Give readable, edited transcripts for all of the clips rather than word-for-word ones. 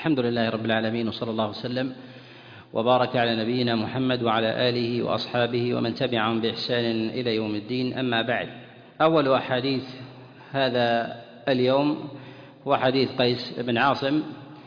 الحمد لله رب العالمين، وصلى الله وسلم وبارك على نبينا محمد وعلى آله وأصحابه ومن تبعهم بإحسان إلى يوم الدين. أما بعد، أول أحاديث هذا اليوم هو حديث قيس بن عاصم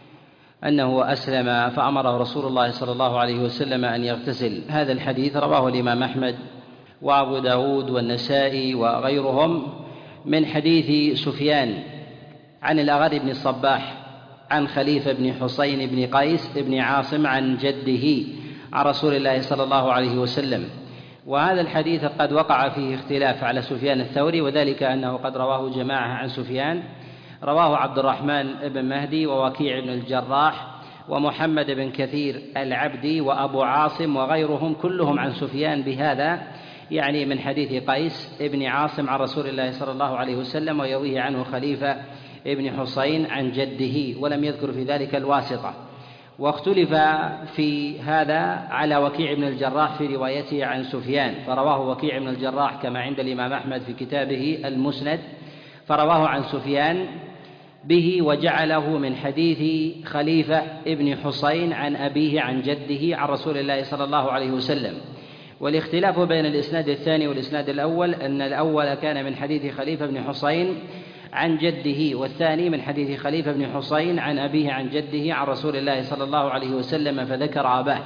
أنه أسلم فأمره رسول الله صلى الله عليه وسلم أن يغتسل. هذا الحديث رواه الإمام أحمد وأبو داود والنسائي وغيرهم من حديث سفيان عن الأغر بن الصباح عن خليفة بن حسين بن قيس بن عاصم عن جده عن رسول الله صلى الله عليه وسلم. وهذا الحديث قد وقع فيه اختلاف على سفيان الثوري، وذلك أنه قد رواه جماعة عن سفيان، رواه عبد الرحمن بن مهدي ووكيع بن الجراح ومحمد بن كثير العبدي وأبو عاصم وغيرهم كلهم عن سفيان بهذا، يعني من حديث قيس بن عاصم عن رسول الله صلى الله عليه وسلم، ويرويه عنه خليفة ابن حسين عن جده، ولم يذكر في ذلك الواسطة. واختلف في هذا على وكيع بن الجراح في روايته عن سفيان، فرواه وكيع بن الجراح كما عند الإمام أحمد في كتابه المسند، فرواه عن سفيان به وجعله من حديث خليفة ابن حسين عن أبيه عن جده عن رسول الله صلى الله عليه وسلم. والاختلاف بين الإسناد الثاني والإسناد الأول أن الأول كان من حديث خليفة بن حسين عن جده، والثاني من حديث خليفة بن حسين عن أبيه عن جده عن رسول الله صلى الله عليه وسلم، فذكر أباه.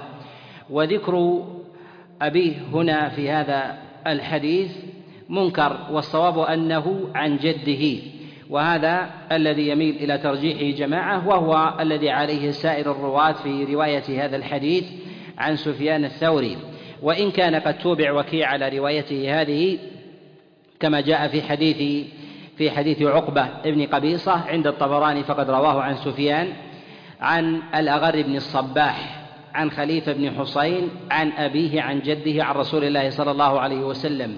وذكر أبيه هنا في هذا الحديث منكر، والصواب أنه عن جده، وهذا الذي يميل إلى ترجيحه جماعة، وهو الذي عليه سائر الرواة في رواية هذا الحديث عن سفيان الثوري. وإن كان قد توبع وكيع على روايته هذه كما جاء في حديث عقبة ابن قبيصة عند الطبراني، فقد رواه عن سفيان عن الأغر بن الصباح عن خليفة بن حسين عن أبيه عن جده عن رسول الله صلى الله عليه وسلم.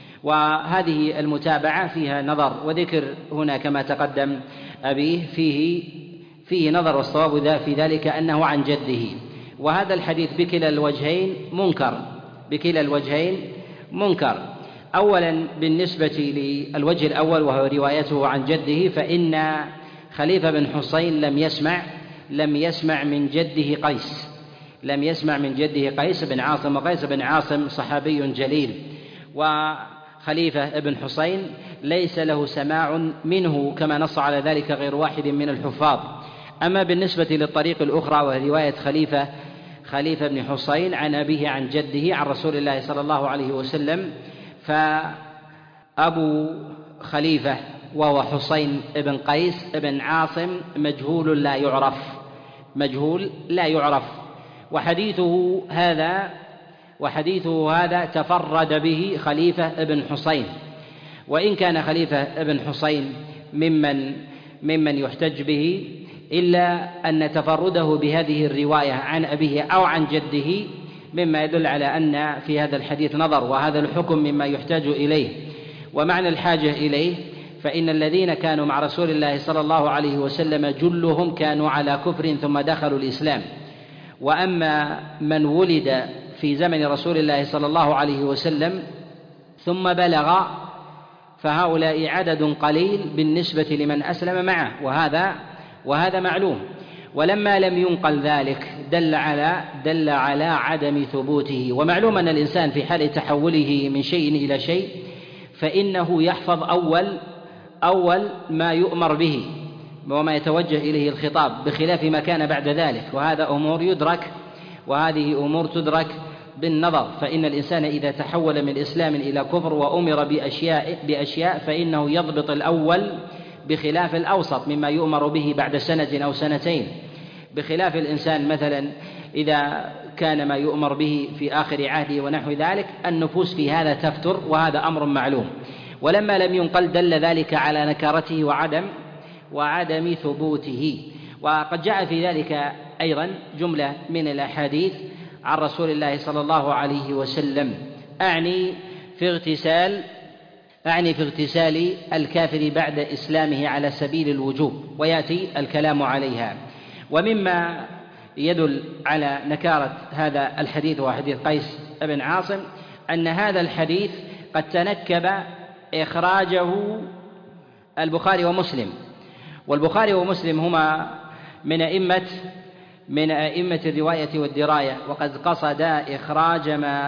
وهذه المتابعة فيها نظر، وذكر هنا كما تقدم أبيه فيه نظر، والصواب في ذلك أنه عن جده. وهذا الحديث بكلا الوجهين منكر. أولا بالنسبة للوجه الأول وهو روايته عن جده، فإن خليفة بن حسين لم يسمع من جده قيس بن عاصم، وقيس بن عاصم صحابي جليل، وخليفة بن حسين ليس له سماع منه كما نص على ذلك غير واحد من الحفاظ. أما بالنسبة للطريق الأخرى وهي رواية خليفة بن حسين عن أبيه عن جده عن رسول الله صلى الله عليه وسلم، فأبو خليفة وهو حسين بن قيس بن عاصم مجهول لا يعرف، وحديثه هذا تفرد به خليفة بن حسين. وإن كان خليفة بن حسين ممن يحتج به، إلا أن تفرده بهذه الرواية عن أبيه أو عن جده مما يدل على أن في هذا الحديث نظر، وهذا الحكم مما يحتاج إليه. ومعنى الحاجة إليه، فإن الذين كانوا مع رسول الله صلى الله عليه وسلم جلهم كانوا على كفر ثم دخلوا الإسلام، وأما من ولد في زمن رسول الله صلى الله عليه وسلم ثم بلغ فهؤلاء عدد قليل بالنسبة لمن أسلم معه، وهذا معلوم. ولما لم ينقل ذلك دل على عدم ثبوته. ومعلوم أن الإنسان في حال تحوله من شيء إلى شيء فإنه يحفظ أول ما يؤمر به وما يتوجه إليه الخطاب، بخلاف ما كان بعد ذلك، وهذه أمور تدرك بالنظر. فإن الإنسان إذا تحول من إسلام إلى كفر وأمر بأشياء فإنه يضبط الأول بخلاف الأوسط مما يؤمر به بعد سنة أو سنتين، بخلاف الإنسان مثلا إذا كان ما يؤمر به في آخر عهده ونحو ذلك، النفوس في هذا تفتر، وهذا أمر معلوم. ولما لم ينقل دل ذلك على نكارته وعدم ثبوته. وقد جاء في ذلك أيضا جملة من الأحاديث عن رسول الله صلى الله عليه وسلم، أعني في اغتسال الكافر بعد إسلامه على سبيل الوجوب، ويأتي الكلام عليها. ومما يدل على نكارة هذا الحديث وحديث قيس بن عاصم أن هذا الحديث قد تنكب إخراجه البخاري ومسلم، والبخاري ومسلم هما من أئمة الرواية والدراية، وقد قصد إخراج ما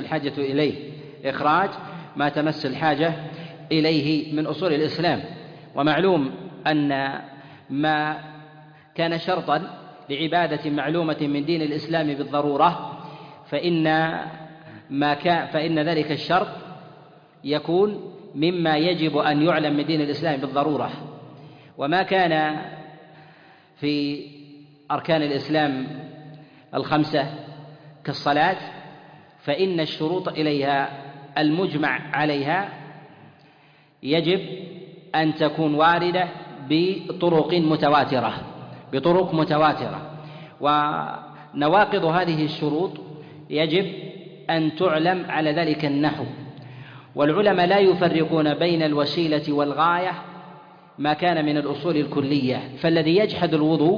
تمس الحاجة إليه من أصول الإسلام. ومعلوم أن ما كان شرطا لعبادة معلومة من دين الإسلام بالضرورة فإن ذلك الشرط يكون مما يجب أن يعلم من دين الإسلام بالضرورة. وما كان في أركان الإسلام الخمسة كالصلاة فإن الشروط إليها المجمع عليها يجب أن تكون واردة بطرق متواترة، ونواقض هذه الشروط يجب أن تعلم على ذلك النحو. والعلماء لا يفرقون بين الوسيلة والغاية ما كان من الأصول الكلية، فالذي يجحد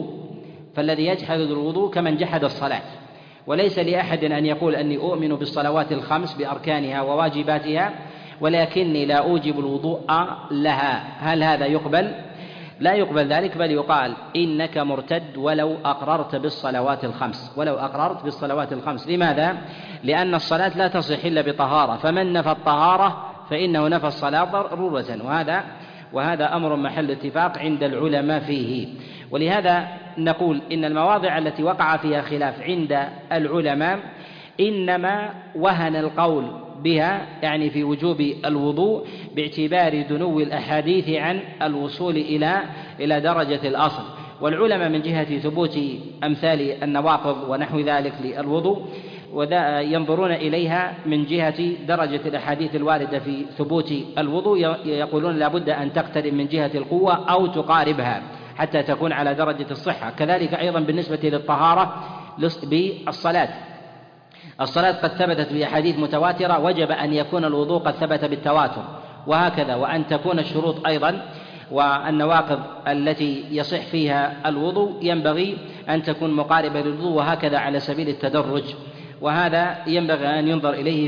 الوضوء كمن جحد الصلاة. وليس لأحد أن يقول أني أؤمن بالصلوات الخمس بأركانها وواجباتها ولكني لا أوجب الوضوء لها، هل هذا يقبل؟ لا يقبل ذلك، بل يقال إنك مرتد ولو أقررت بالصلوات الخمس. لماذا؟ لأن الصلاة لا تصح إلا بطهارة، فمن نفى الطهارة فإنه نفى الصلاة ضرورة، وهذا أمر محل اتفاق عند العلماء فيه. ولهذا نقول إن المواضع التي وقع فيها خلاف عند العلماء إنما وهن القول بها، يعني في وجوب الوضوء، باعتبار دنو الأحاديث عن الوصول إلى درجة الأصل. والعلماء من جهة ثبوت أمثال النواقض ونحو ذلك للوضوء ينظرون إليها من جهة درجة الأحاديث الواردة في ثبوت الوضوء، يقولون لا بد أن تقترب من جهة القوة أو تقاربها حتى تكون على درجة الصحة. كذلك أيضا بالنسبة للطهارة بالصلاة، الصلاة قد ثبتت بأحاديث متواترة، وجب أن يكون الوضوء قد ثبت بالتواتر، وهكذا. وأن تكون الشروط أيضا والنواقض التي يصح فيها الوضوء ينبغي أن تكون مقاربة للوضوء، وهكذا على سبيل التدرج. وهذا ينبغي أن ينظر إليه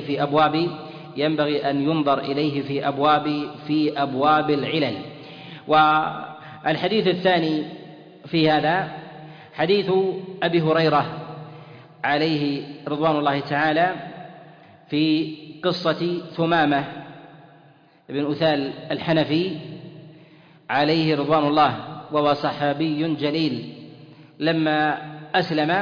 في أبواب العلل. والحديث الثاني في هذا حديث أبي هريرة عليه رضوان الله تعالى في قصة ثمامة بن أثال الحنفي عليه رضوان الله، وهو صحابي جليل لما أسلم،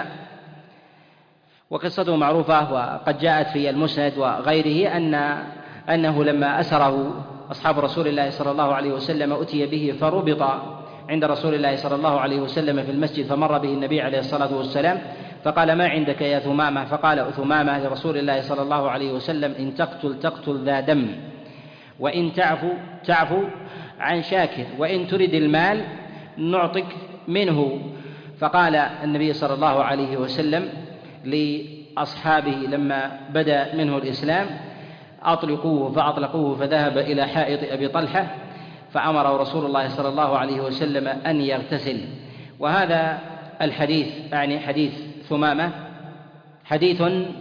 وقصته معروفة وقد جاءت في المسند وغيره أنه لما أسره أصحاب رسول الله صلى الله عليه وسلم أتي به فربط عند رسول الله صلى الله عليه وسلم في المسجد، فمر به النبي عليه الصلاة والسلام فقال: ما عندك يا ثمامة؟ فقال ثمامة لرسول الله صلى الله عليه وسلم: إن تقتل ذا دم، وإن تعفو عن شاكر، وإن ترد المال نعطك منه. فقال النبي صلى الله عليه وسلم لأصحابه لما بدأ منه الإسلام: أطلقوه، فأطلقوه، فذهب إلى حائط أبي طلحة، فأمره رسول الله صلى الله عليه وسلم أن يغتسل. وهذا الحديث يعني حديث ثمامة حديث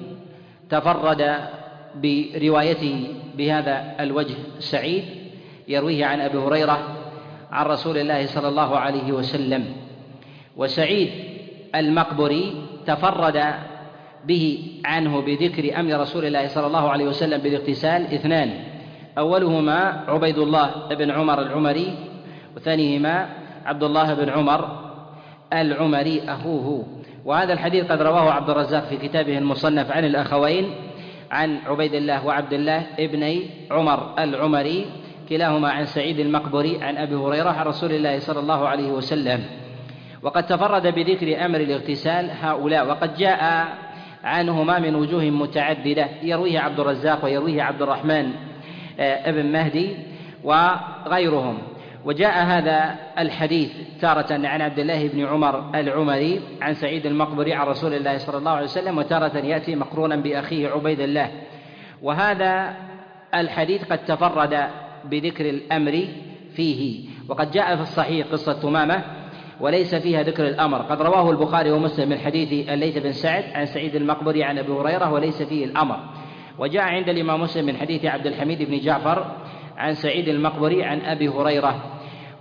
تفرد بروايته بهذا الوجه سعيد، يرويه عن أبي هريرة عن رسول الله صلى الله عليه وسلم. وسعيد المقبري تفرد به عنه بذكر أمر رسول الله صلى الله عليه وسلم بالاغتسال اثنان: أولهما عبيد الله بن عمر العمري، وثانيهما عبد الله بن عمر العمري أخوه. وهذا الحديث قد رواه عبد الرزاق في كتابه المصنف عن الأخوين عن عبيد الله وعبد الله ابني عمر العمري، كلاهما عن سعيد المقبري عن أبي هريرة عن رسول الله صلى الله عليه وسلم. وقد تفرد بذكر أمر الاغتسال هؤلاء، وقد جاء عنهما من وجوه متعددة، يرويه عبد الرزاق ويرويه عبد الرحمن ابن مهدي وغيرهم. وجاء هذا الحديث تارة عن عبد الله بن عمر العمري عن سعيد المقبري عن رسول الله صلى الله عليه وسلم، وتارة يأتي مقرونا بأخيه عبيد الله. وهذا الحديث قد تفرد بذكر الأمر فيه، وقد جاء في الصحيح قصة ثمامة وليس فيها ذكر الأمر، قد رواه البخاري ومسلم من حديث الليث بن سعد عن سعيد المقبري عن أبي هريرة وليس فيه الأمر. وجاء عند الإمام مسلم من حديث عبد الحميد بن جعفر عن سعيد المقبري عن أبي هريرة.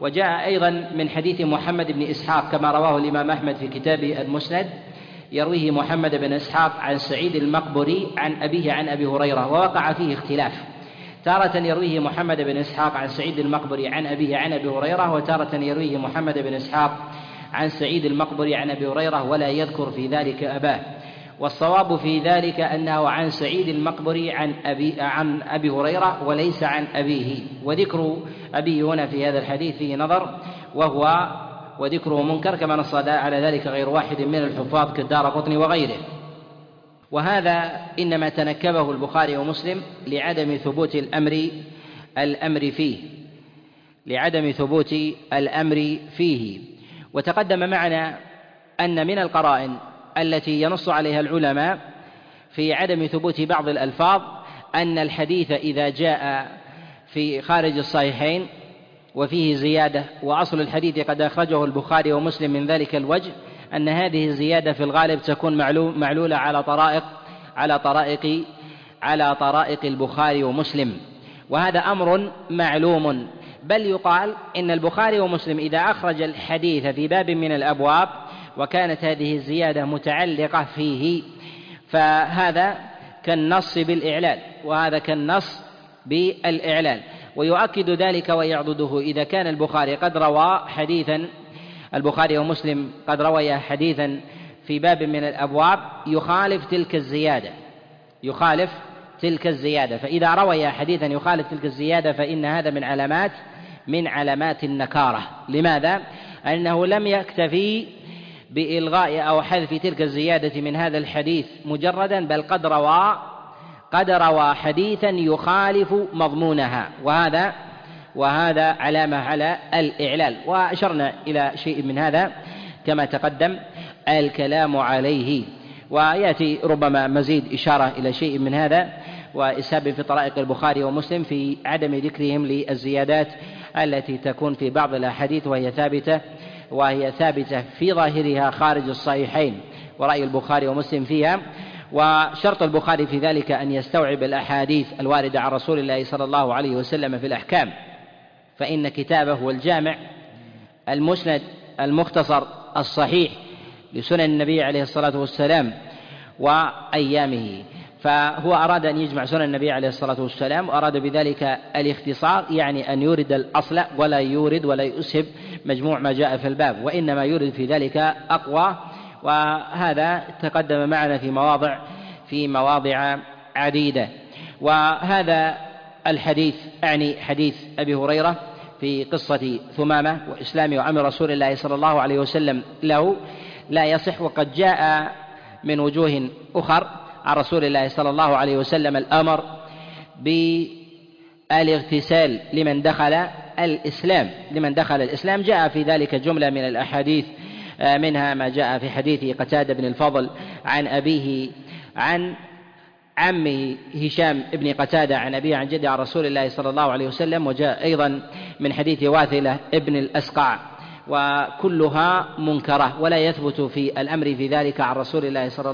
وجاء أيضا من حديث محمد بن إسحاق كما رواه الإمام أحمد في كتابه المسند، يرويه محمد بن إسحاق عن سعيد المقبري عن أبيه عن أبي هريرة، ووقع فيه اختلاف، تارة يرويه محمد بن إسحاق عن سعيد المقبري عن أبيه عن أبي هريرة، وتارة يرويه محمد بن إسحاق عن سعيد المقبري عن أبي هريرة ولا يذكر في ذلك أباه. والصواب في ذلك أنه عن سعيد المقبري عن أبي هريرة وليس عن أبيه، وذكر أبيه هنا في هذا الحديث فيه نظر وذكره منكر، كما نص على ذلك غير واحد من الحفاظ كالدارقطني وغيره. وهذا إنما تنكبه البخاري ومسلم لعدم ثبوت الأمر فيه. وتقدم معنا أن من القرائن التي ينص عليها العلماء في عدم ثبوت بعض الألفاظ أن الحديث إذا جاء في خارج الصحيحين وفيه زيادة، وأصل الحديث قد أخرجه البخاري ومسلم من ذلك الوجه، أن هذه الزيادة في الغالب تكون معلولة على طرائق البخاري ومسلم، وهذا أمر معلوم. بل يقال إن البخاري ومسلم إذا أخرج الحديث في باب من الأبواب وكانت هذه الزيادة متعلقة فيه فهذا كالنص بالإعلال، ويؤكد ذلك ويعضده إذا كان البخاري ومسلم قد رويا حديثا في باب من الأبواب يخالف تلك الزيادة، فإذا روي حديثا يخالف تلك الزيادة فإن هذا من علامات النكارة. لماذا؟ أنه لم يكتفي بإلغاء أو حذف تلك الزيادة من هذا الحديث مجردا، بل قد روى حديثا يخالف مضمونها، وهذا علامة على الإعلال، وأشرنا إلى شيء من هذا كما تقدم الكلام عليه، ويأتي ربما مزيد إشارة إلى شيء من هذا وإسهاب في طرائق البخاري ومسلم في عدم ذكرهم للزيادات التي تكون في بعض الأحاديث وهي ثابتة في ظاهرها خارج الصحيحين، ورأي البخاري ومسلم فيها. وشرط البخاري في ذلك أن يستوعب الأحاديث الواردة عن رسول الله صلى الله عليه وسلم في الأحكام، فإن كتابه هو الجامع المسند المختصر الصحيح لسنن النبي عليه الصلاة والسلام وأيامه، فهو أراد أن يجمع سنن النبي عليه الصلاة والسلام، وأراد بذلك الاختصار، يعني أن يورد الأصل ولا يسهب مجموع ما جاء في الباب، وإنما يورد في ذلك أقوى، وهذا تقدم معنا في مواضع عديدة. وهذا الحديث أعني حديث أبي هريرة في قصة ثمامة وإسلام وأمر رسول الله صلى الله عليه وسلم له لا يصح، وقد جاء من وجوه أخر عن رسول الله صلى الله عليه وسلم الأمر بالاغتسال لمن دخل الإسلام. جاء في ذلك جملة من الأحاديث، منها ما جاء في حديث قتادة بن الفضل عن أبيه عن عمه هشام بن قتادة عن أبيه عن جده عن رسول الله صلى الله عليه وسلم، وجاء أيضا من حديث واثلة ابن الأسقع، وكلها منكرة ولا يثبت في الأمر في ذلك عن رسول الله صلى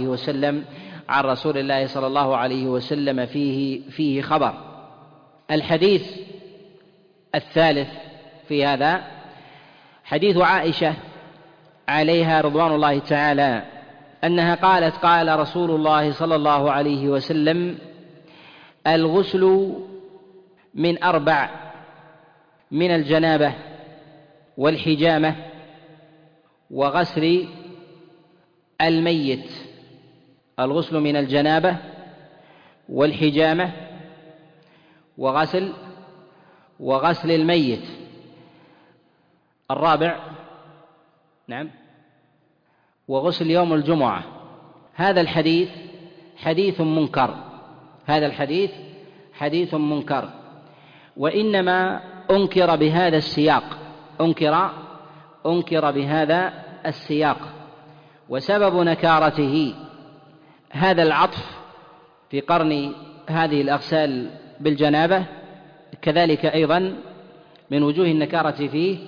الله عليه وسلم فيه خبر. الحديث الثالث في هذا حديث عائشة عليها رضوان الله تعالى أنها قالت: قال رسول الله صلى الله عليه وسلم: الغسل من 4: من الجنابة والحجامة وغسل الميت. الغسل من الجنابة والحجامة وغسل الميت. الرابع وغسل يوم الجمعة. هذا الحديث حديث منكر، وإنما أنكر بهذا السياق، وسبب نكارته هذا العطف في قرن هذه الأغسال بالجنابة، كذلك أيضا من وجوه النكارة فيه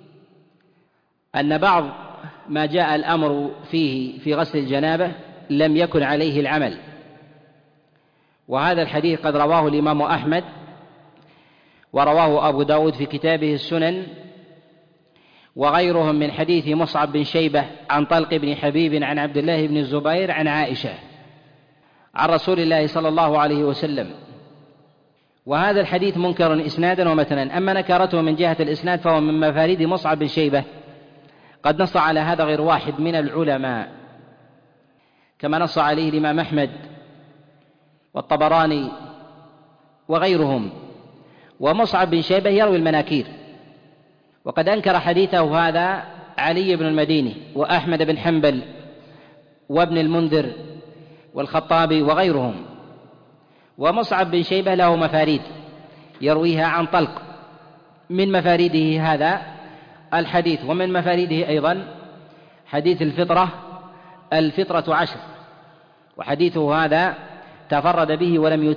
أن بعض ما جاء الأمر فيه في غسل الجنابة لم يكن عليه العمل، وهذا الحديث قد رواه الإمام أحمد ورواه أبو داود في كتابه السنن وغيرهم من حديث مصعب بن شيبة عن طلق بن حبيب عن عبد الله بن الزبير عن عائشة عن رسول الله صلى الله عليه وسلم. وهذا الحديث منكر إسنادا ومتنا. أما نكرته من جهة الإسناد فهو من مفاريد مصعب بن شيبة، قد نص على هذا غير واحد من العلماء، كما نص عليه الإمام أحمد والطبراني وغيرهم. ومصعب بن شيبة يروي المناكير، وقد أنكر حديثه هذا علي بن المديني وأحمد بن حنبل وابن المنذر والخطابي وغيرهم. ومصعب بن شيبة له مفاريد يرويها عن طلق، من مفاريده هذا الحديث، ومن مفاريده أيضا حديث الفطرة 10، وحديثه هذا تفرد به ولم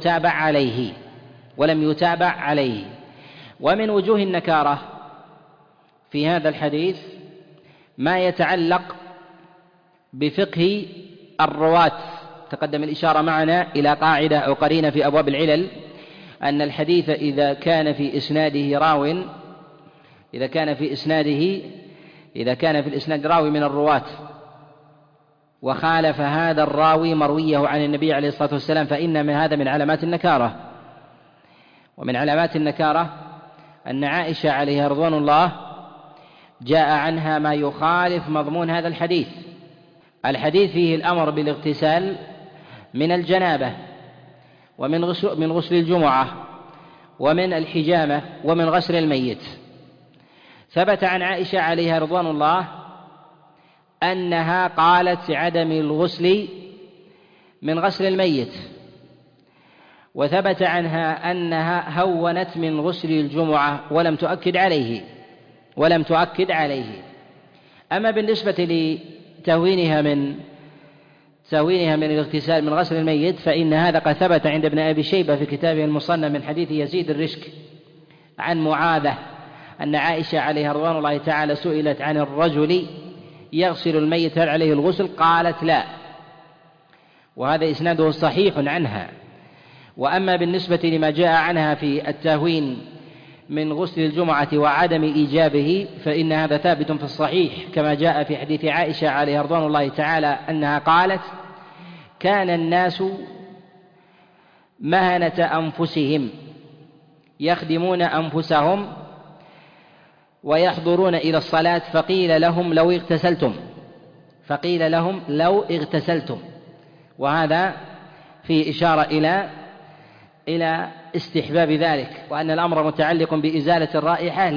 يتابع عليه. ومن وجوه النكارة في هذا الحديث ما يتعلق بفقه الرواة. تقدم الإشارة معنا إلى قاعدة أو قرينة في أبواب العلل، أن الحديث إذا كان في إسناد راوي من الرواة وخالف هذا الراوي مرويه عن النبي عليه الصلاة والسلام فإن من هذا من علامات النكارة. ومن علامات النكارة أن عائشة عليها رضوان الله جاء عنها ما يخالف مضمون هذا الحديث. الحديث فيه الأمر بالاغتسال من الجنابة ومن غسل الجمعة ومن الحجامة ومن غسل الميت. ثبت عن عائشة عليها رضوان الله أنها قالت عدم الغسل من غسل الميت، وثبت عنها أنها هونت من غسل الجمعة ولم تؤكد عليه. أما بالنسبة لتهوينها من الاغتسال من غسل الميت فإن هذا قد ثبت عند ابن أبي شيبة في كتابه المصنف من حديث يزيد الرشك عن معاذة أن عائشة عليها رضوان الله تعالى سئلت عن الرجل يغسل الميت هل عليه الغسل؟ قالت لا، وهذا إسناده صحيح عنها. وأما بالنسبة لما جاء عنها في التهوين من غسل الجمعة وعدم إيجابه فإن هذا ثابت في الصحيح، كما جاء في حديث عائشة عليها رضوان الله تعالى أنها قالت كان الناس مهنة أنفسهم يخدمون أنفسهم ويحضرون إلى الصلاة فقيل لهم لو اغتسلتم. وهذا في إشارة إلى استحباب ذلك، وأن الأمر متعلق بإزالة الرائحة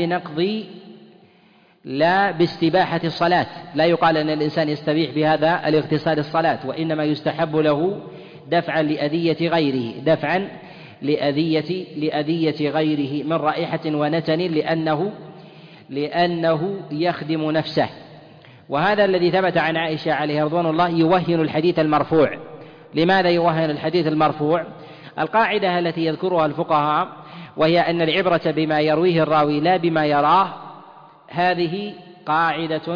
لا باستباحة الصلاة. لا يقال أن الإنسان يستبيح بهذا الاغتسال الصلاة، وإنما يستحب له دفعا لأذية غيره من رائحة ونتن لأنه يخدم نفسه. وهذا الذي ثبت عن عائشة عليه رضوان الله يوهن الحديث المرفوع. لماذا يوهن الحديث المرفوع؟ القاعدة التي يذكرها الفقهاء وهي أن العبرة بما يرويه الراوي لا بما يراه، هذه قاعدة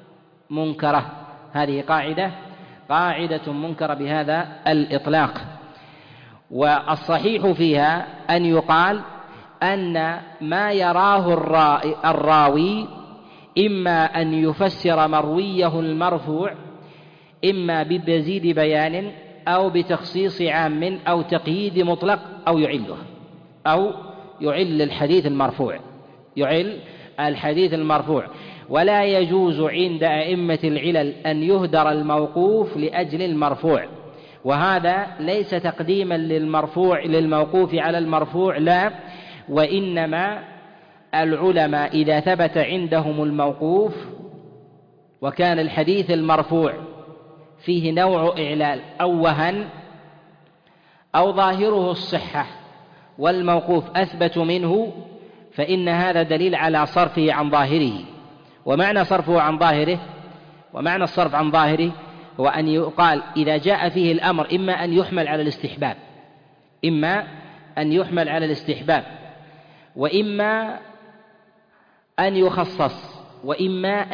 منكرة بهذا الإطلاق. والصحيح فيها أن يقال أن ما يراه الراوي إما أن يفسر مرويه المرفوع إما بمزيد بيان أو بتخصيص عام أو تقييد مطلق أو يعل الحديث المرفوع. ولا يجوز عند أئمة العلل أن يهدر الموقوف لأجل المرفوع، وهذا ليس تقديما للموقوف على المرفوع، لا، وإنما العلماء إذا ثبت عندهم الموقوف وكان الحديث المرفوع فيه نوع إعلال أو وهن أو ظاهره الصحة والموقوف أثبت منه، فإن هذا دليل على صرفه عن ظاهره. ومعنى الصرف عن ظاهره هو أن يقال إذا جاء فيه الأمر إما أن يحمل على الاستحباب وإما أن يخصص وإما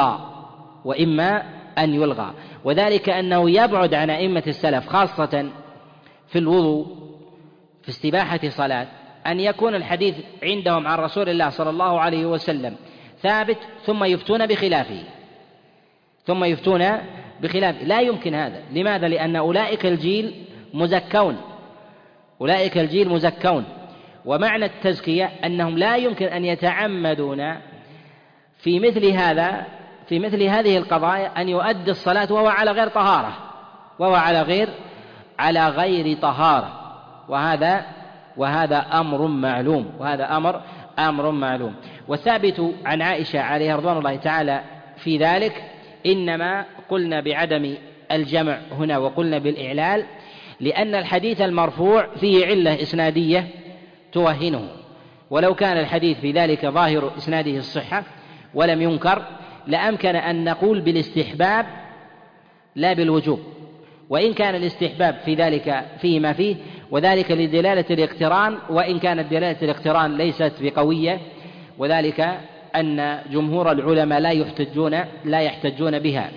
أن يلغى. وذلك أنه يبعد عن أئمة السلف خاصة في الوضوء في استباحة صلاة أن يكون الحديث عندهم عن رسول الله صلى الله عليه وسلم ثابت ثم يفتون بخلافه، لا يمكن هذا. لماذا؟ لأن أولئك الجيل مزكون، ومعنى التزكية أنهم لا يمكن أن يتعمدون في مثل هذه القضايا أن يؤدي الصلاة وهو على غير طهارة، وهذا أمر معلوم. والثابت عن عائشة عليها رضوان الله تعالى في ذلك إنما قلنا بعدم الجمع هنا وقلنا بالإعلال لأن الحديث المرفوع فيه علة إسنادية توهنه، ولو كان الحديث في ذلك ظاهر إسناده الصحة ولم ينكر لأمكن أن نقول بالاستحباب لا بالوجوب، وإن كان الاستحباب في ذلك فيه ما فيه، وذلك لدلالة الاقتران، وإن كانت دلالة الاقتران ليست بقوية، وذلك أن جمهور العلماء لا يحتجون بها.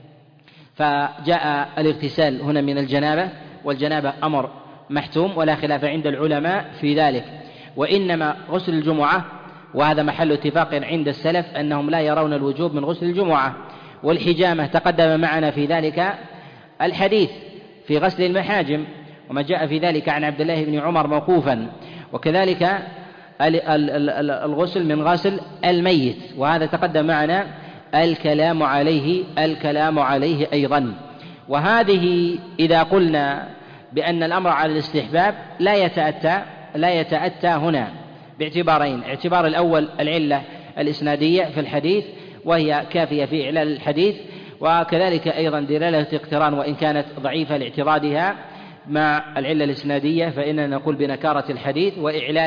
فجاء الاغتسال هنا من الجنابة، والجنابة أمر محتوم ولا خلاف عند العلماء في ذلك، وإنما غسل الجمعة، وهذا محل اتفاق عند السلف أنهم لا يرون الوجوب من غسل الجمعة. والحجامة تقدم معنا في ذلك الحديث في غسل المحاجم، وما جاء في ذلك عن عبد الله بن عمر موقوفا، وكذلك الغسل من غسل الميت، وهذا تقدم معنا الكلام عليه أيضا. وهذه إذا قلنا بأن الأمر على الاستحباب لا يتأتى هنا باعتبارين: اعتبار الأول العلة الإسنادية في الحديث وهي كافية في إعلال الحديث، وكذلك أيضا دلالة اقتران وإن كانت ضعيفة لاعتراضها مع العلة الإسنادية، فإننا نقول بنكارة الحديث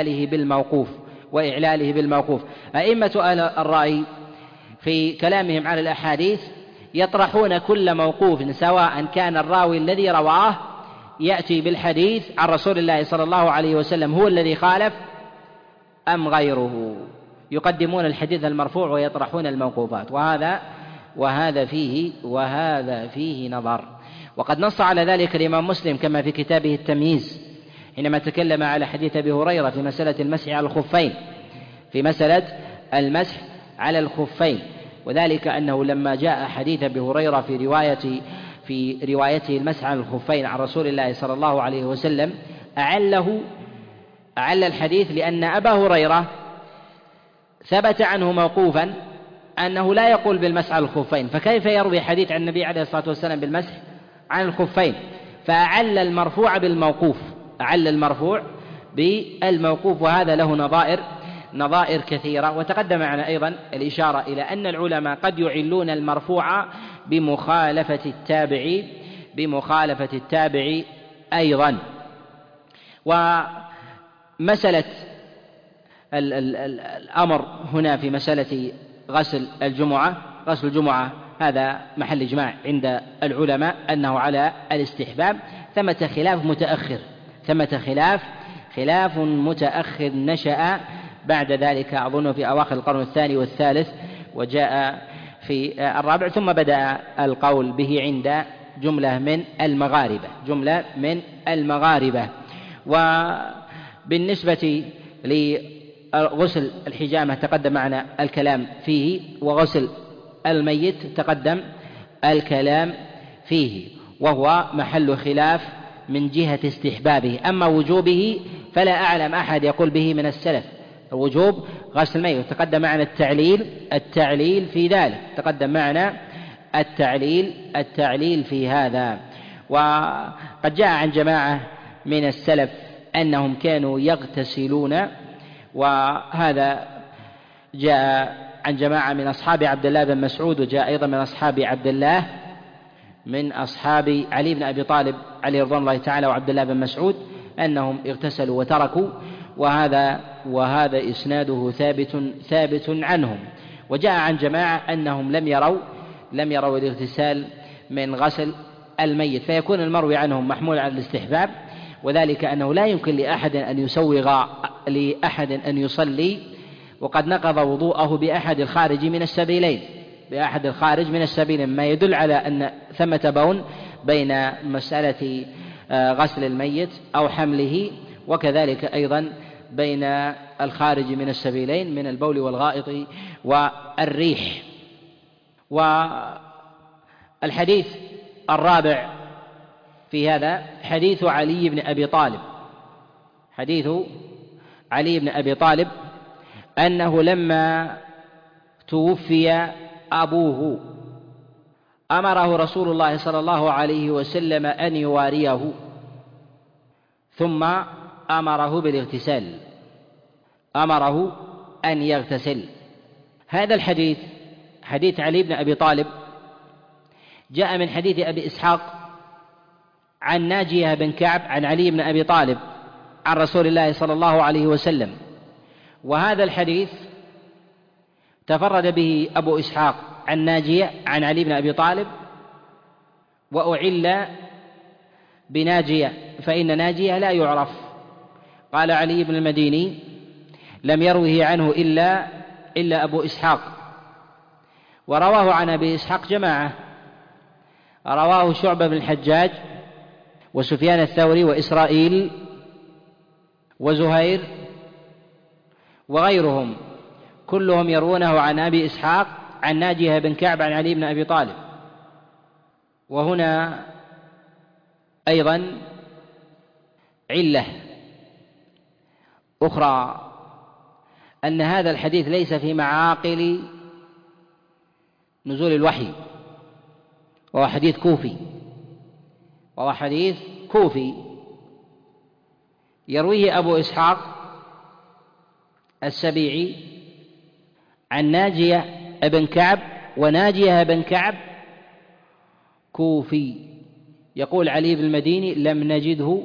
وإعلاله بالموقوف. أئمة أهل الرأي في كلامهم على الأحاديث يطرحون كل موقوف، سواء كان الراوي الذي رواه يأتي بالحديث عن رسول الله صلى الله عليه وسلم هو الذي خالف أم غيره، يقدمون الحديث المرفوع ويطرحون الموقوفات، وهذا فيه نظر. وقد نص على ذلك الإمام مسلم كما في كتابه التمييز حينما تكلم على حديث أبي هريرة في مسألة المسح على الخفين، وذلك أنه لما جاء حديث أبي هريرة في روايته المسح على الخفين عن رسول الله صلى الله عليه وسلم أعل الحديث، لأن أبا هريرة ثبت عنه موقوفا أنه لا يقول بالمسح على الخفين، فكيف يروي حديث عن النبي عليه الصلاة والسلام بالمسح عن الخفين؟ فأعل المرفوع بالموقوف، وهذا له نظائر كثيرة. وتقدم معنا أيضا الإشارة إلى أن العلماء قد يعلون المرفوع بمخالفة التابع أيضا. ومسألة الأمر هنا في مسألة غسل الجمعة هذا محل إجماع عند العلماء أنه على الاستحباب. ثمة خلاف متأخر نشأ بعد ذلك أظن في أواخر القرن الثاني والثالث، وجاء في الرابع، ثم بدأ القول به عند جملة من المغاربة. وبالنسبة لغسل الحجامة تقدم معنا الكلام فيه، وغسل الميت تقدم الكلام فيه، وهو محل خلاف من جهة استحبابه. أما وجوبه فلا أعلم أحد يقول به من السلف، وجوب غسل الميت تقدم معنا التعليل في ذلك، تقدم معنا التعليل في هذا. وقد جاء عن جماعة من السلف أنهم كانوا يغتسلون، وهذا جاء عن جماعة من أصحاب عبد الله بن مسعود، وجاء أيضا من أصحاب علي بن أبي طالب عليه رضوان الله تعالى وعبد الله بن مسعود أنهم اغتسلوا وتركوا، وهذا إسناده ثابت عنهم. وجاء عن جماعة أنهم لم يروا الاغتسال من غسل الميت، فيكون المروي عنهم محمول على الاستحباب، وذلك أنه لا يمكن لأحد أن يسوغ لأحد أن يصلي وقد نقض وضوءه بأحد الخارج من السبيلين، ما يدل على أن ثمة بون بين مسألة غسل الميت أو حمله، وكذلك أيضا بين الخارج من السبيلين من البول والغائط والريح. والحديث الرابع في هذا حديث علي بن أبي طالب، حديث علي بن أبي طالب أنه لما توفي أبوه أمره رسول الله صلى الله عليه وسلم أن يواريه، ثم أمره بالاغتسال، أمره أن يغتسل. هذا الحديث حديث علي بن أبي طالب جاء من حديث أبي إسحاق عن ناجية بن كعب عن علي بن أبي طالب عن رسول الله صلى الله عليه وسلم. وهذا الحديث تفرد به أبو إسحاق عن ناجية عن علي بن أبي طالب، وأعل بناجية فإن ناجية لا يعرف. قال علي بن المديني لم يروه عنه إلا أبو إسحاق، ورواه عن أبي إسحاق جماعة، رواه شعبة بن الحجاج وسفيان الثوري وإسرائيل وزهير وغيرهم، كلهم يروونه عن أبي إسحاق عن ناجية بن كعب عن علي بن أبي طالب. وهنا أيضا علة أخرى أن هذا الحديث ليس في معاقل نزول الوحي، وهو حديث كوفي يرويه أبو إسحاق السبيعي عن ناجية بن كعب، وناجية بن كعب كوفي. يقول علي بن المديني لم نجده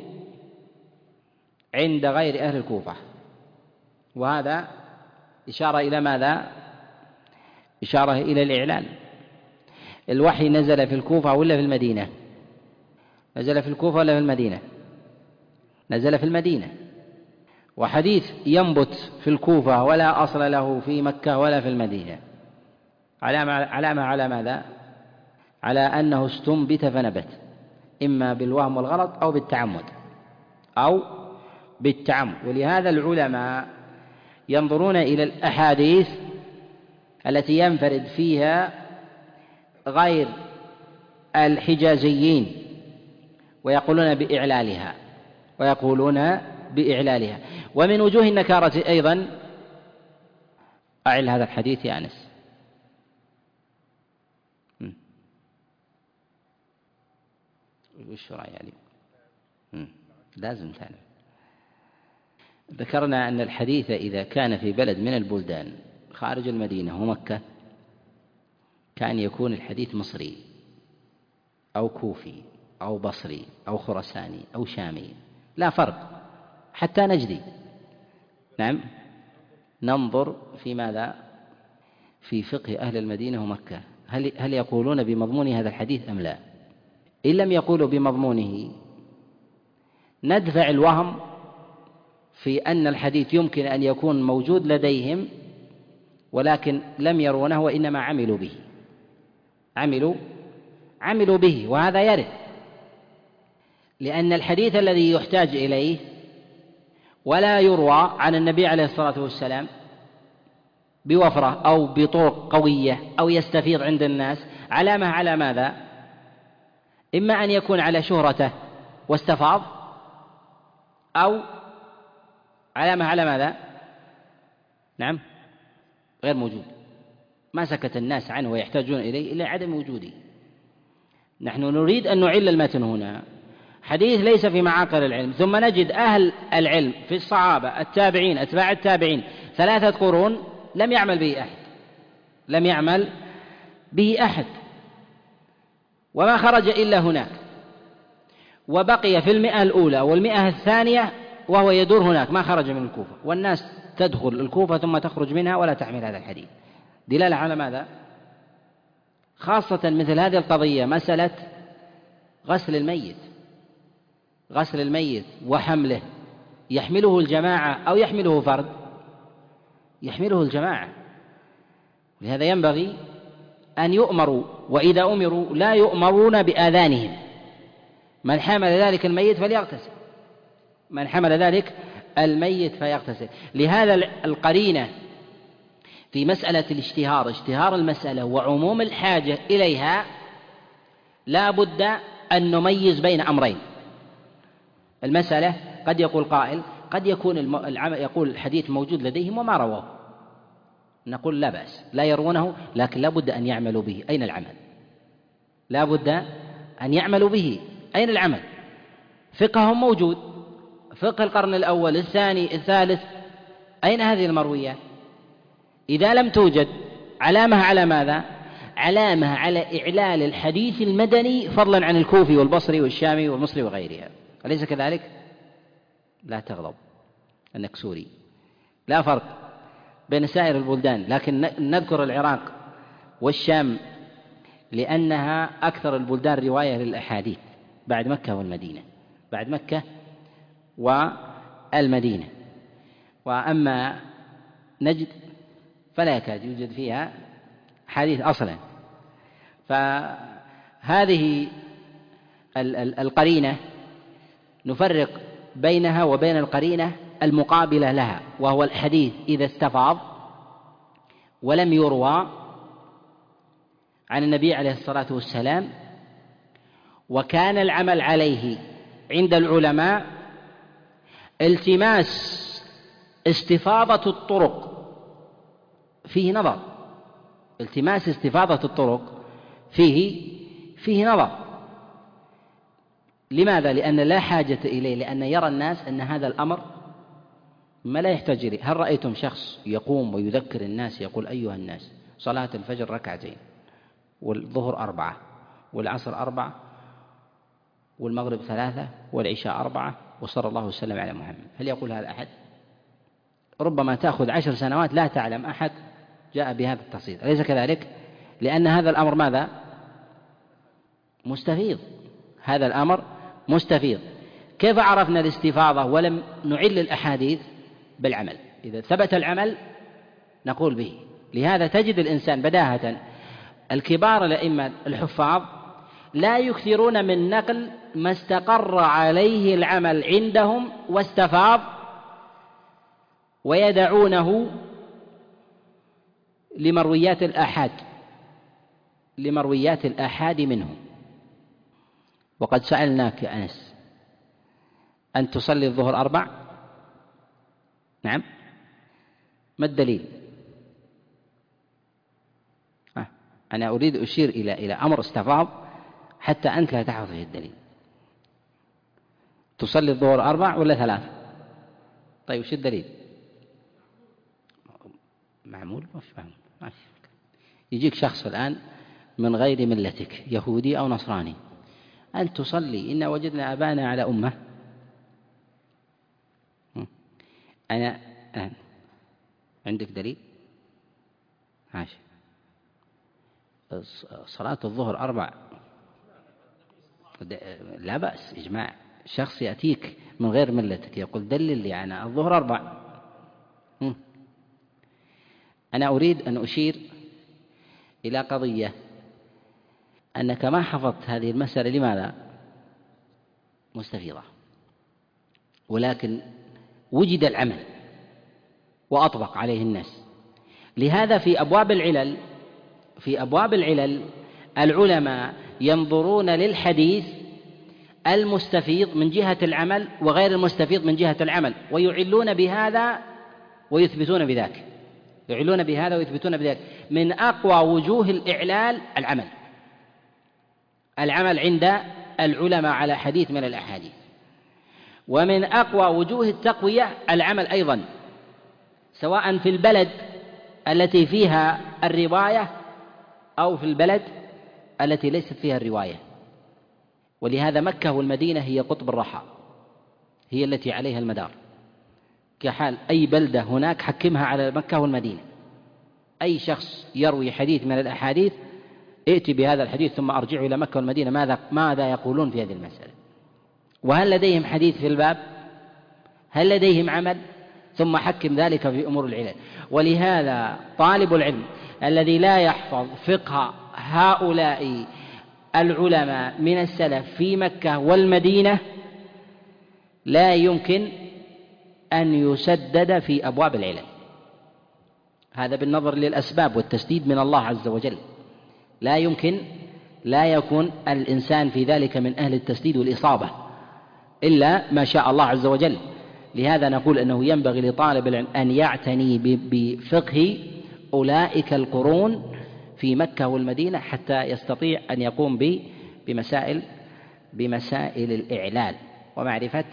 عند غير أهل الكوفة. وهذا إشارة إلى ماذا؟ إشارة إلى الإعلان. الوحي نزل في الكوفة ولا في المدينة؟ نزل في الكوفة ولا في المدينة؟ نزل في المدينة. وحديث ينبت في الكوفة ولا أصل له في مكة ولا في المدينة علامة على ماذا؟ على أنه استنبت فنبت، إما بالوهم والغلط أو بالتعمد. ولهذا العلماء ينظرون إلى الأحاديث التي ينفرد فيها غير الحجازيين ويقولون بإعلالها. ومن وجوه النكارة أيضا أعل هذا الحديث يا أنس. وش رأي علي؟ لازم تعلم. ذكرنا أن الحديث إذا كان في بلد من البلدان خارج المدينة ومكة كان يكون الحديث مصري أو كوفي أو بصري أو خرساني أو شامي، لا فرق، حتى نجدي. نعم، ننظر في ماذا؟ في فقه أهل المدينة ومكة، هل يقولون بمضمون هذا الحديث أم لا؟ إن لم يقولوا بمضمونه ندفع الوهم في أن الحديث يمكن أن يكون موجود لديهم ولكن لم يرونه، وإنما عملوا به. وهذا يرد، لأن الحديث الذي يحتاج إليه ولا يروى عن النبي عليه الصلاة والسلام بوفرة أو بطرق قوية أو يستفيض عند الناس، علامة على ماذا؟ إما أن يكون على شهرته واستفاض، أو علامة على ماذا؟ نعم، غير موجود، ما سكت الناس عنه ويحتاجون إليه إلا عدم وجوده. نحن نريد أن نعل المتن هنا، حديث ليس في معاقل العلم، ثم نجد أهل العلم في الصحابة التابعين أتباع التابعين 3 قرون لم يعمل به أحد، وما خرج إلا هناك، وبقي في 100 الأولى و100 الثانية وهو يدور هناك، ما خرج من الكوفة، والناس تدخل الكوفة ثم تخرج منها ولا تحمل هذا الحديث. دلالة على ماذا؟ خاصة مثل هذه القضية، مسألة غسل الميت وحمله، يحمله الجماعة أو يحمله فرد؟ يحمله الجماعة. لهذا ينبغي أن يؤمروا، وإذا أمروا لا يؤمرون بآذانهم. من حمل ذلك الميت فليغتسل، من حمل ذلك الميت فيغتسل. لهذا القرينة في مسألة الاشتهار، اشتهار المسألة وعموم الحاجة إليها، لا بد أن نميز بين أمرين. المسألة قد يقول قائل قد يكون يقول الحديث موجود لديهم وما رواه، نقول لا بأس، لا يرونه، لكن لا بد أن يعملوا به. أين العمل؟ لا بد أن يعملوا به. أين العمل؟ فقههم موجود، فقه القرن الأول الثاني الثالث، أين هذه المرويات؟ إذا لم توجد، علامة على ماذا؟ علامة على إعلال الحديث المدني فضلا عن الكوفي والبصري والشامي والمصري وغيرها، أليس كذلك؟ لا تغضب أنك سوري، لا فرق بين سائر البلدان، لكن نذكر العراق والشام لأنها أكثر البلدان رواية للأحاديث بعد مكة والمدينة، بعد مكة والمدينة. وأما نجد فلا يكاد يوجد فيها حديث أصلا. فهذه القرينة نفرق بينها وبين القرينة المقابلة لها، وهو الحديث إذا استفاض ولم يروى عن النبي عليه الصلاة والسلام وكان العمل عليه عند العلماء، التماس استفاضة الطرق فيه نظر، التماس استفاضة الطرق فيه نظر. لماذا؟ لأن لا حاجة إليه، لأن يرى الناس أن هذا الأمر ما لا يحتاج إليه. هل رأيتم شخص يقوم ويذكر الناس يقول أيها الناس صلاة الفجر ركعتين والظهر 4 والعصر 4 والمغرب 3 والعشاء 4 وصلى الله وسلم على محمد؟ هل يقول هذا أحد؟ ربما تأخذ 10 سنوات لا تعلم أحد جاء بهذا التفصيل، أليس كذلك؟ لأن هذا الأمر ماذا؟ مستفيض، هذا الأمر مستفيض. كيف عرفنا الاستفاضة ولم نعل الأحاديث؟ بالعمل، إذا ثبت العمل نقول به. لهذا تجد الإنسان بداهة الكبار الأئمة الحفاظ لا يكثرون من نقل ما استقر عليه العمل عندهم واستفاض، ويدعونه لمرويات الآحاد منه. وقد سألناك يا أنس أن تصلي الظهر 4؟ نعم، ما الدليل؟ أنا أريد أشير إلى أمر استفاض حتى أنت لا تحفظ فيه الدليل. تصلي الظهر 4 ولا 3؟ طيب وش الدليل؟ معمول؟ مش معمول. يجيك شخص الآن من غير ملتك، يهودي أو نصراني، أن تصلي إن وجدنا أبانا على أمة. أنا عندك دليل؟ ماشي. صلاة الظهر 4 لا بأس، إجماع. شخص يأتيك من غير ملتك يقول دلل لي أنا الظهر 4. أنا أريد أن أشير إلى قضية، أنك ما حفظت هذه المسألة. لماذا؟ مستفيضة، ولكن وجد العمل وأطبق عليه الناس. لهذا في أبواب العلل العلماء ينظرون للحديث المستفيض من جهة العمل وغير المستفيض من جهة العمل، ويعلون بهذا ويثبتون بذاك، يعلون بهذا ويثبتون بذاك. من أقوى وجوه الإعلال العمل عند العلماء على حديث من الأحاديث، ومن أقوى وجوه التقوية العمل أيضا، سواء في البلد التي فيها الرواية أو في البلد التي ليست فيها الرواية. ولهذا مكة والمدينة هي قطب الرحى، هي التي عليها المدار. كحال أي بلدة هناك حكمها على مكة والمدينة. أي شخص يروي حديث من الأحاديث ائتي بهذا الحديث ثم أرجعوا إلى مكة والمدينة ماذا يقولون في هذه المسألة، وهل لديهم حديث في الباب، هل لديهم عمل، ثم حكم ذلك في أمور العلل. ولهذا طالب العلم الذي لا يحفظ فقه هؤلاء العلماء من السلف في مكة والمدينة لا يمكن أن يسدد في أبواب العلل، هذا بالنظر للأسباب والتسديد من الله عز وجل. لا يكون الإنسان في ذلك من أهل التسديد والإصابة إلا ما شاء الله عز وجل. لهذا نقول أنه ينبغي لطالب العلم أن يعتني بفقه أولئك القرون في مكة والمدينة حتى يستطيع أن يقوم بمسائل الإعلال ومعرفة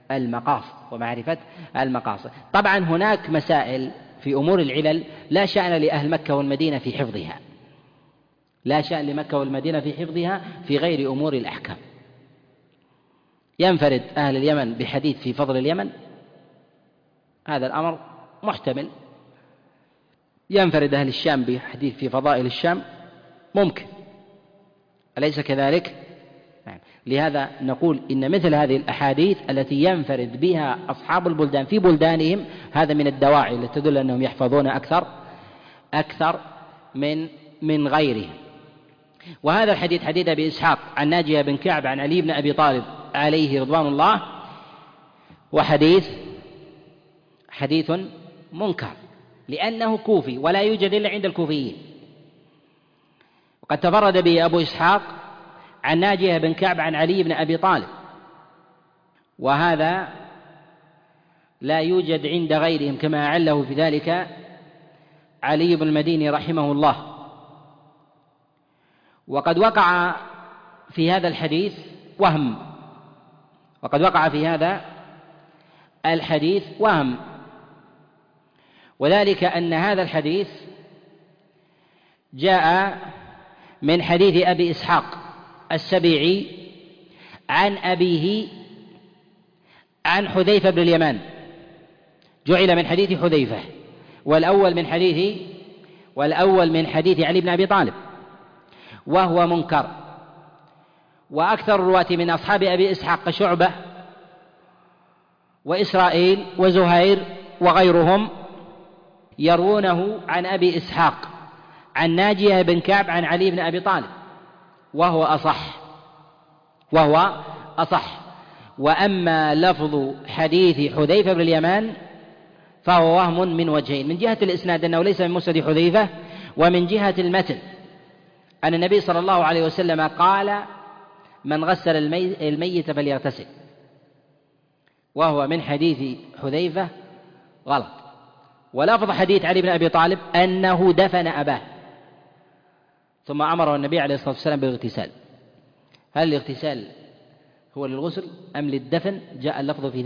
المقاصد. طبعا هناك مسائل في أمور العلل لا شأن لأهل مكة والمدينة في حفظها، لا شأن لمكة والمدينة في حفظها في غير أمور الأحكام. ينفرد أهل اليمن بحديث في فضل اليمن، هذا الأمر محتمل. ينفرد أهل الشام بحديث في فضائل الشام، ممكن، أليس كذلك؟ لهذا نقول إن مثل هذه الأحاديث التي ينفرد بها أصحاب البلدان في بلدانهم هذا من الدواعي التي تدل أنهم يحفظون أكثر من غيرهم. وهذا الحديث حديث أبي إسحاق عن ناجية بن كعب عن علي بن أبي طالب عليه رضوان الله، حديث منكر لأنه كوفي ولا يوجد إلا عند الكوفيين. وقد تفرد به أبو إسحاق عن ناجية بن كعب عن علي بن أبي طالب، وهذا لا يوجد عند غيرهم كما أعله في ذلك علي بن المديني رحمه الله. وقد وقع في هذا الحديث وهم، وذلك أن هذا الحديث جاء من حديث أبي إسحاق السبيعي عن أبيه عن حذيفة بن اليمان، جعل من حديث حذيفة، والأول من حديث علي بن أبي طالب، وهو منكر. وأكثر الرواة من أصحاب أبي إسحاق شعبة وإسرائيل وزهير وغيرهم يروونه عن أبي إسحاق عن ناجية بن كعب عن علي بن أبي طالب، وهو أصح. وأما لفظ حديث حذيفة بن اليمان فهو وهم من وجهين: من جهة الإسناد أنه ليس من مسند حذيفة، ومن جهة المتن أن النبي صلى الله عليه وسلم قال: من غسل الميت فليغتسل، وهو من حديث حذيفة غلط. ولفظ حديث علي بن أبي طالب أنه دفن أباه ثم أمره النبي عليه الصلاة والسلام بالاغتسال. هل الاغتسال هو للغسل أم للدفن؟ جاء اللفظ في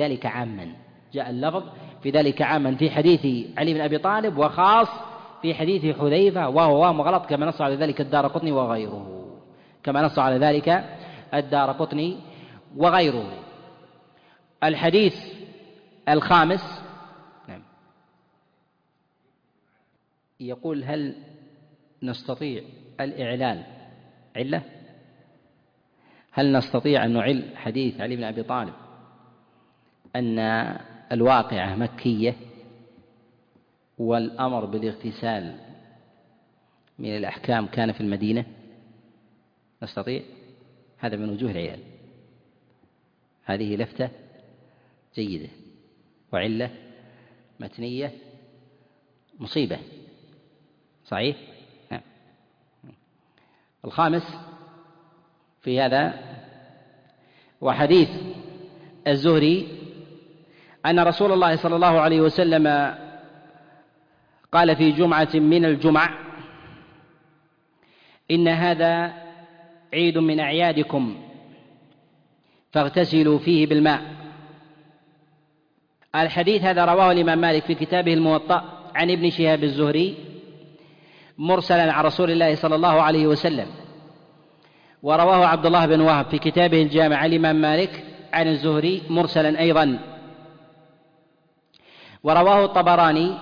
ذلك عاما في حديث علي بن أبي طالب، وخاص في حديث حذيفة، وهو غلط كما نص على ذلك الدارقطني وغيره. الحديث الخامس يقول: هل نستطيع الإعلان علة؟ هل نستطيع أن نعل حديث علي بن أبي طالب أن الواقعة مكية والأمر بالاغتسال من الأحكام كان في المدينة؟ نستطيع هذا من وجوه العلل. هذه لفتة جيدة وعلة متنية مصيبة، صحيح؟ الخامس في هذا وحديث الزهري أن رسول الله صلى الله عليه وسلم قال في جمعة من الجمع: إن هذا عيد من أعيادكم فاغتسلوا فيه بالماء. الحديث هذا رواه الإمام مالك في كتابه الموطأ عن ابن شهاب الزهري مرسلا عن رسول الله صلى الله عليه وسلم، ورواه عبد الله بن وهب في كتابه الجامع عن الإمام مالك عن الزهري مرسلا أيضا، ورواه الطبراني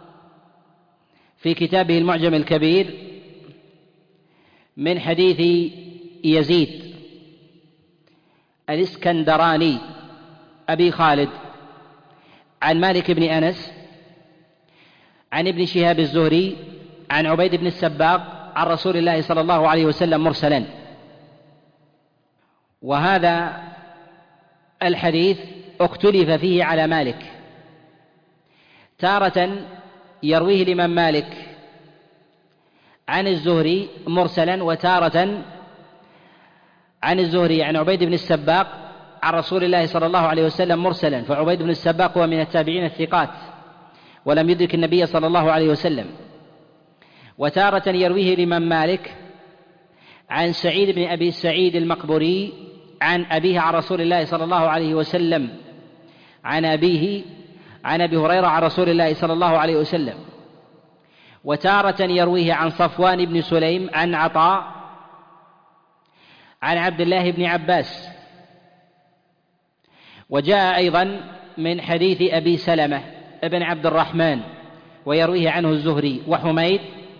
في كتابه المعجم الكبير من حديث يزيد الإسكندراني أبي خالد عن مالك بن أنس عن ابن شهاب الزهري عن عبيد بن السباق عن رسول الله صلى الله عليه وسلم مرسلا. وهذا الحديث اختلف فيه على مالك، تارة يرويه الإمام مالك عن الزهري مرسلا، وتارة عن الزهري عن عبيد بن السباق عن رسول الله صلى الله عليه وسلم مرسلا، فعبيد بن السباق هو من التابعين الثقات ولم يدرك النبي صلى الله عليه وسلم. وتارة يرويه الإمام مالك عن سعيد بن أبي سعيد المقبوري عن أبيه عن رسول الله صلى الله عليه وسلم عن أبيه عن أبي هريرة عن رسول الله صلى الله عليه وسلم. وتارة يرويه عن صفوان بن سليم عن عطاء عن عبد الله بن عباس. وجاء أيضا من حديث أبي سلمة ابن عبد الرحمن ويرويه عنه الزهري وحميد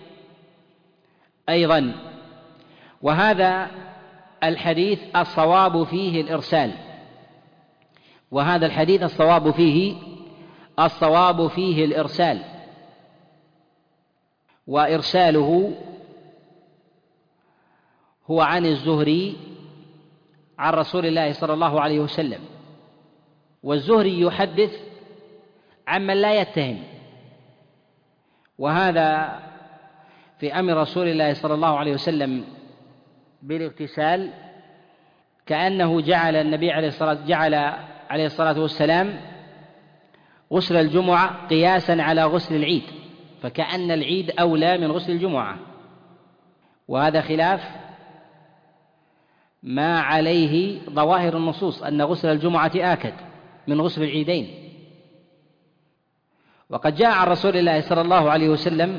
أيضا. وهذا الحديث الصواب فيه الإرسال، وهذا الحديث الصواب فيه الإرسال، وإرساله هو عن الزهري عن رسول الله صلى الله عليه وسلم. والزهري يحدث عمن لا يتهم، وهذا في أمر رسول الله صلى الله عليه وسلم بالاغتسال، كأنه جعل النبي عليه الصلاة والسلام غسل الجمعة قياسا على غسل العيد، فكأن العيد أولى من غسل الجمعة، وهذا خلاف ما عليه ظواهر النصوص أن غسل الجمعة آكد من غسل العيدين. وقد جاء عن رسول الله صلى الله عليه وسلم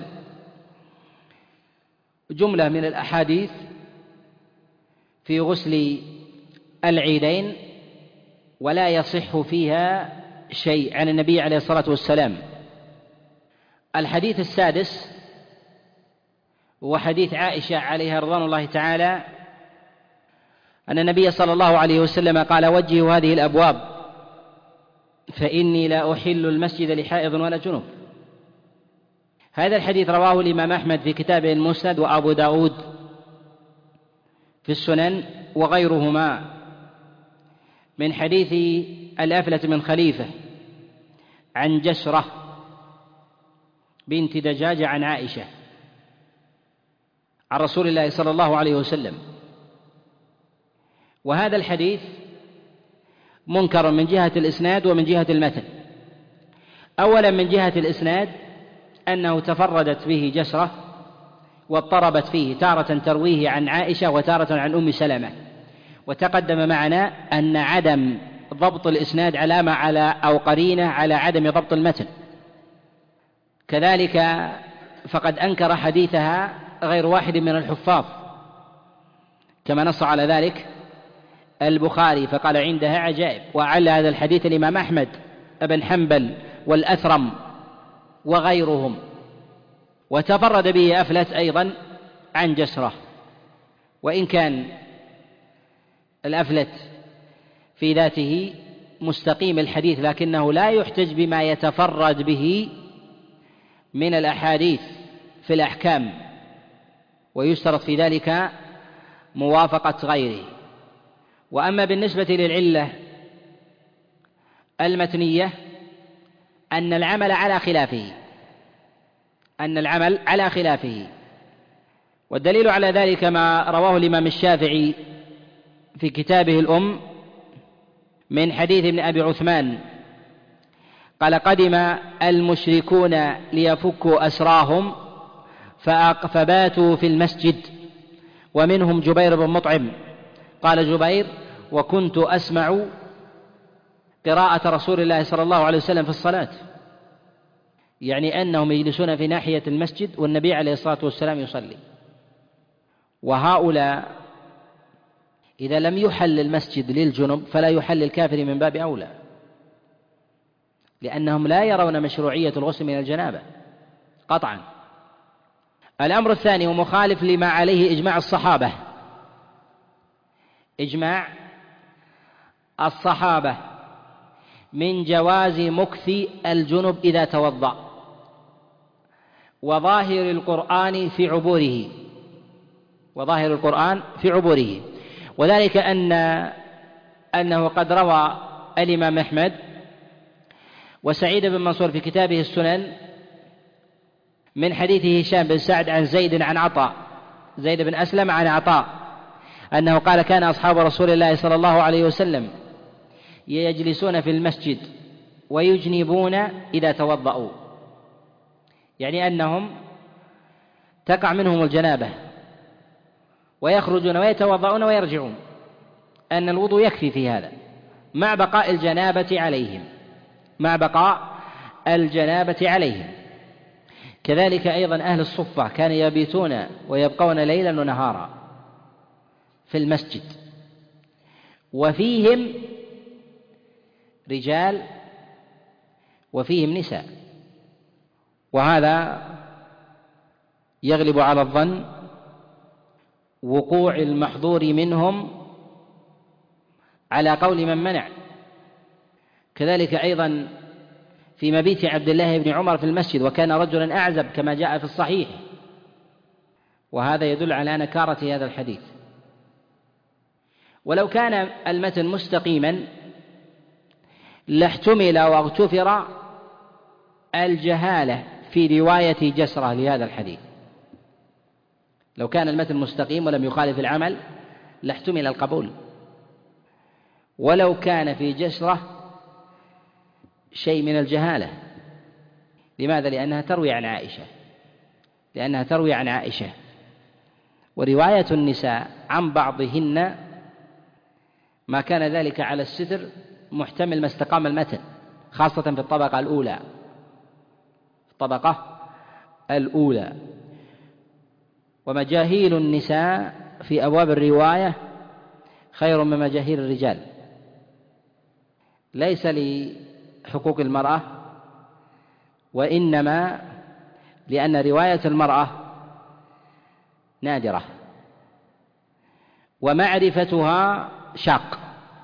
جملة من الأحاديث في غسل العيدين ولا يصح فيها شيء عن النبي عليه الصلاة والسلام. الحديث السادس هو حديث عائشة عليها رضوان الله تعالى أن النبي صلى الله عليه وسلم قال: وجهوا هذه الأبواب فإني لا أحل المسجد لحائض ولا جنب. هذا الحديث رواه الإمام أحمد في كتابه المسند، وأبو داود في السنن، وغيرهما من حديث الأفلة من خليفة عن جسرة بنت دجاج عن عائشة عن رسول الله صلى الله عليه وسلم. وهذا الحديث منكر من جهة الإسناد ومن جهة المتن. أولا من جهة الإسناد أنه تفردت به جسرة واضطربت فيه، تارة ترويه عن عائشة وتارة عن أم سلمة، وتقدم معنا أن عدم ضبط الإسناد علامة على أو قرينة على عدم ضبط المتن. كذلك فقد أنكر حديثها غير واحد من الحفاظ كما نص على ذلك البخاري فقال عندها عجائب، وعلى هذا الحديث الإمام أحمد بن حنبل والأثرم وغيرهم، وتفرد به أفلت أيضا عن جسرة. وإن كان الأفلت في ذاته مستقيم الحديث لكنه لا يحتج بما يتفرد به من الأحاديث في الأحكام، ويشترط في ذلك موافقة غيره. وأما بالنسبة للعلة المتنية أن العمل على خلافه، والدليل على ذلك ما رواه الإمام الشافعي في كتابه الأم من حديث ابن أبي عثمان قال: قدم المشركون ليفكوا أسراهم فباتوا في المسجد ومنهم جبير بن مطعم. قال جبير: وكنت أسمع قراءة رسول الله صلى الله عليه وسلم في الصلاة، يعني أنهم يجلسون في ناحية المسجد والنبي عليه الصلاة والسلام يصلي. وهؤلاء إذا لم يحل المسجد للجنب فلا يحل الكافر من باب أولى، لأنهم لا يرون مشروعية الغسل من الجنابة قطعا. الأمر الثاني ومخالف لما عليه إجماع الصحابة من جواز مكث الجنب إذا توضأ، وظاهر القرآن في عبوره، وذلك أنه قد روى الإمام أحمد وسعيد بن منصور في كتابه السنن من حديث هشام بن سعد عن زيد عن عطاء، زيد بن أسلم عن عطاء أنه قال: كان أصحاب رسول الله صلى الله عليه وسلم يجلسون في المسجد ويجنبون إذا توضأوا، يعني أنهم تقع منهم الجنابة ويخرجون ويتوضأون ويرجعون، أن الوضوء يكفي في هذا مع بقاء الجنابة عليهم، مع بقاء الجنابة عليهم. كذلك أيضا أهل الصفة كانوا يبيتون ويبقون ليلا ونهارا في المسجد، وفيهم رجال وفيهم نساء، وهذا يغلب على الظن وقوع المحظور منهم على قول من منع. كذلك أيضا في مبيت عبد الله بن عمر في المسجد، وكان رجلا أعزب كما جاء في الصحيح، وهذا يدل على نكارة هذا الحديث. ولو كان المتن مستقيما لاحتمل واغتفر الجهالة في رواية جسرة لهذا الحديث. لو كان المتن مستقيم ولم يخالف العمل لاحتمل القبول، ولو كان في جسرة شيء من الجهالة. لماذا؟ لأنها تروي عن عائشة، ورواية النساء عن بعضهن ما كان ذلك على الستر محتمل ما استقام المتن، خاصة في الطبقة الأولى. ومجاهيل النساء في أبواب الرواية خير من مجاهيل الرجال، ليس لحقوق المرأة، وإنما لأن رواية المرأة نادرة ومعرفتها شاق.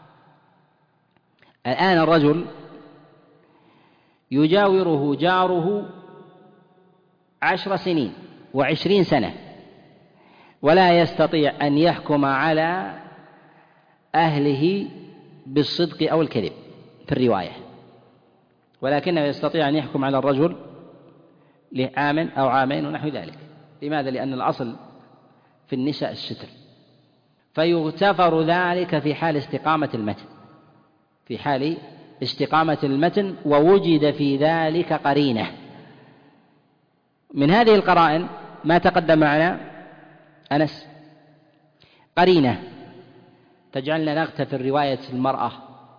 الآن الرجل يجاوره جاره 10 سنين و20 سنة ولا يستطيع أن يحكم على أهله بالصدق أو الكذب في الرواية، ولكنه يستطيع أن يحكم على الرجل لعام أو عامين ونحو ذلك. لماذا؟ لأن الأصل في النساء الستر، فيغتفر ذلك في حال استقامة المتن، ووجد في ذلك قرينة من هذه القرائن ما تقدم معنا أنس، قرينة تجعلنا نغتفر رواية المرأة،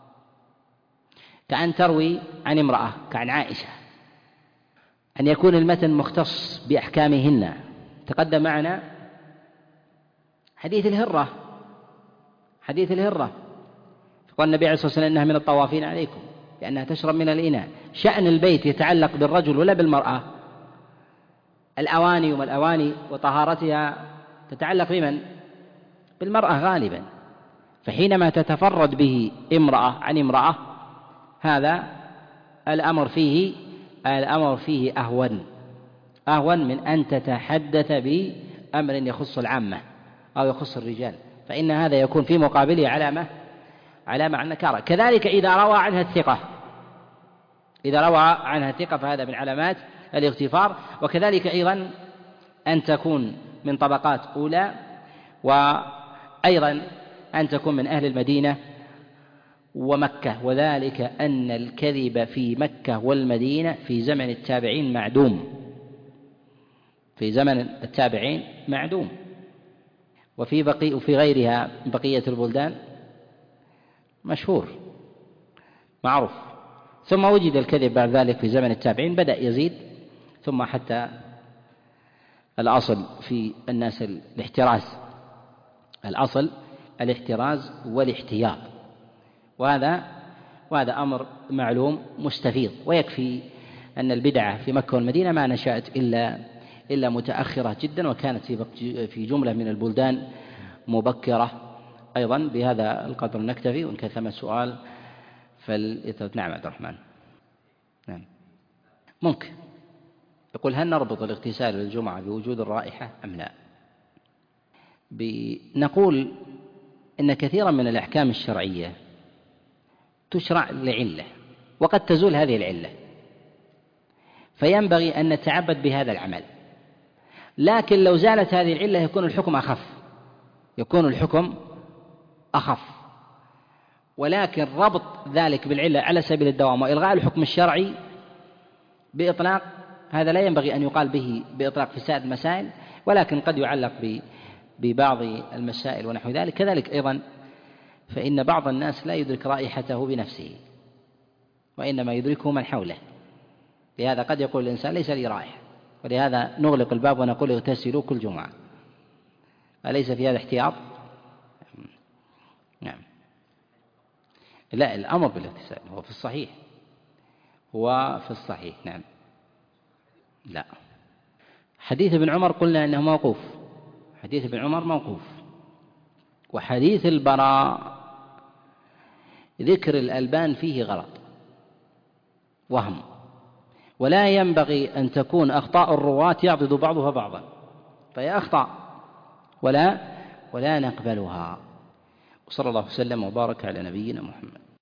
كأن تروي عن امرأة كعن عائشة، أن يكون المتن مختص بأحكامهن. تقدم معنا حديث الهرة، فقال النبي عليه الصلاة والسلام إنها من الطوافين عليكم لأنها تشرب من الإناء. شأن البيت يتعلق بالرجل ولا بالمرأة؟ الأواني وطهارتها تتعلق بمن؟ بالمرأة غالبا، فحينما تتفرد به امرأة عن امرأة هذا الأمر فيه أهون من أن تتحدث بأمر يخص العامة أو يخص الرجال، فإن هذا يكون في مقابله علامة عن النكارة. كذلك إذا روى عنها الثقة فهذا من علامات الاغتفار. وكذلك أيضا أن تكون من طبقات أولى، وأيضا أن تكون من أهل المدينة ومكة، وذلك أن الكذب في مكة والمدينة في زمن التابعين معدوم، وفي غيرها بقية البلدان مشهور معروف. ثم وجد الكذب بعد ذلك في زمن التابعين بدأ يزيد، ثم حتى الأصل في الناس الاحتراز والاحتياط، وهذا أمر معلوم مستفيض. ويكفي أن البدعة في مكة والمدينة ما نشأت إلا متأخرة جدا، وكانت في جملة من البلدان مبكرة أيضا. بهذا القدر نكتفي، وإن كان ثم سؤال نعم عبد الرحمن. نعم ممكن يقول: هل نربط الاغتسال للجمعة بوجود الرائحة أم لا؟ نقول إن كثيرا من الأحكام الشرعية تشرع لعلة، وقد تزول هذه العلة، فينبغي أن نتعبد بهذا العمل. لكن لو زالت هذه العلة يكون الحكم أخف، ولكن ربط ذلك بالعلة على سبيل الدوام وإلغاء الحكم الشرعي بإطلاق هذا لا ينبغي أن يقال به بإطلاق في سائر المسائل، ولكن قد يعلق ببعض المسائل ونحو ذلك. كذلك أيضا فإن بعض الناس لا يدرك رائحته بنفسه، وإنما يدركه من حوله، لهذا قد يقول الإنسان ليس لي رائحة، ولهذا نغلق الباب ونقول اغتسلوا كل جمعة. أليس في هذا احتياط؟ نعم. لا، الأمر بالاغتسال هو في الصحيح. نعم. لا، حديث ابن عمر قلنا أنه موقوف، حديث ابن عمر موقوف. وحديث البراء ذكر الألبان فيه غلط وهم، ولا ينبغي أن تكون أخطاء الرواة يعضد بعضها بعضا، فهي أخطاء ولا نقبلها. وصلى الله وسلم وبارك على نبينا محمد.